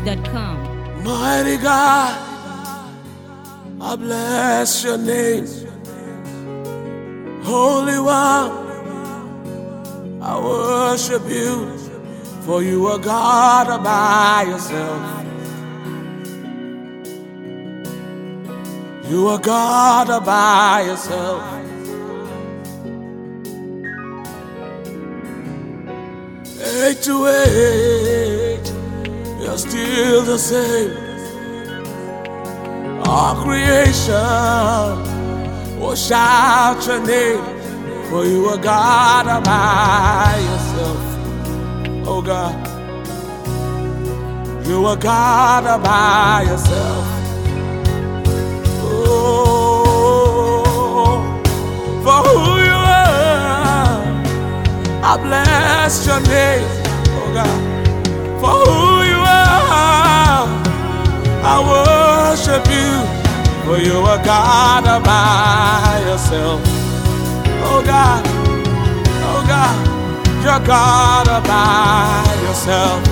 NigerPhoenix.com. Mighty God, I bless your name. Holy One, I worship you, for you are God all by yourself. You are God all by yourself. Age to age, you're still the same. All creation will shout your name, for you are God all by yourself. Oh God, you are God all by yourself. Oh, for who you are, I bless your name. Oh God, for who you are, I worship you, for you are God all by yourself. Oh God, you're God all by yourself.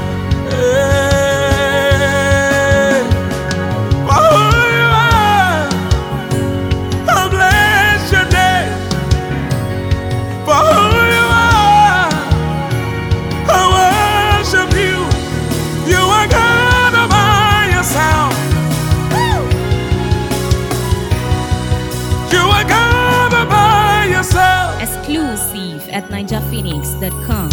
Hey, for who you are, I bless your name. For who you are, I worship you. You are God all by yourself. You are God all by yourself. Exclusive at NigerPhoenix.com.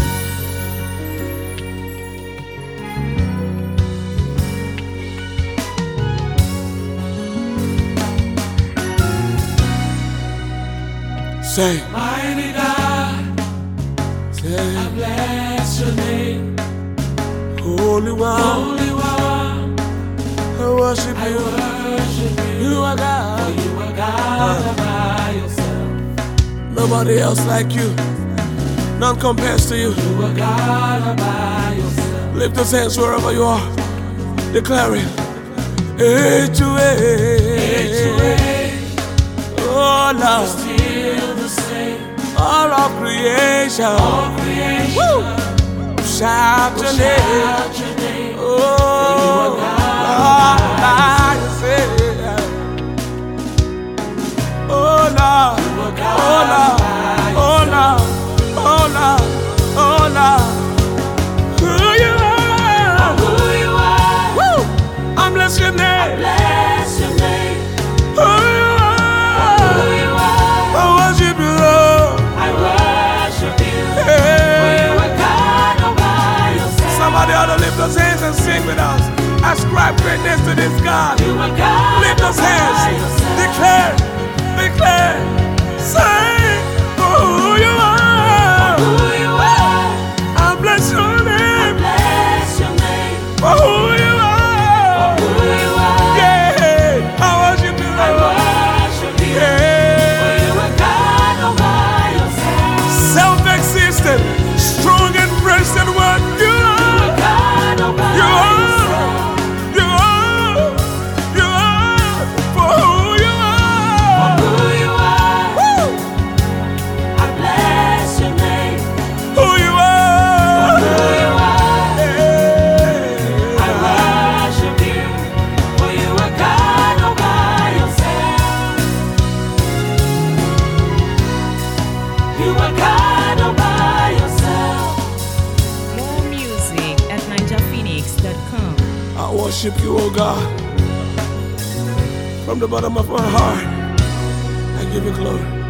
Say, mighty God, say, I bless your name. Holy One, I worship you. You are God, all by yourself. Nobody else like you, none compares to you. You are God all by yourself. Lift those hands wherever you are, declaring, age to age, oh Lord, still the same. All of creation, woo, shout your name. Oh, God, by yourself. Oh Lord, oh Lord, oh Lord, oh Lord, oh Lord. Who you are, woo, I bless your name. Who you are, I worship you, Lord. Hey. Somebody ought to lift those hands and sing with us. Ascribe greatness to this God. Lift those hands, declare, say, for who you are, I bless your name. For who you are, yeah, I worship you, Lord. Self-existent, strong and present one. You are. For who you are. Woo. I bless your name. Who you are. I worship you, for you are God all by yourself. You are God all by yourself. More music at NigerPhoenix.com. I worship you, oh God. From the bottom of my heart, I give you glory.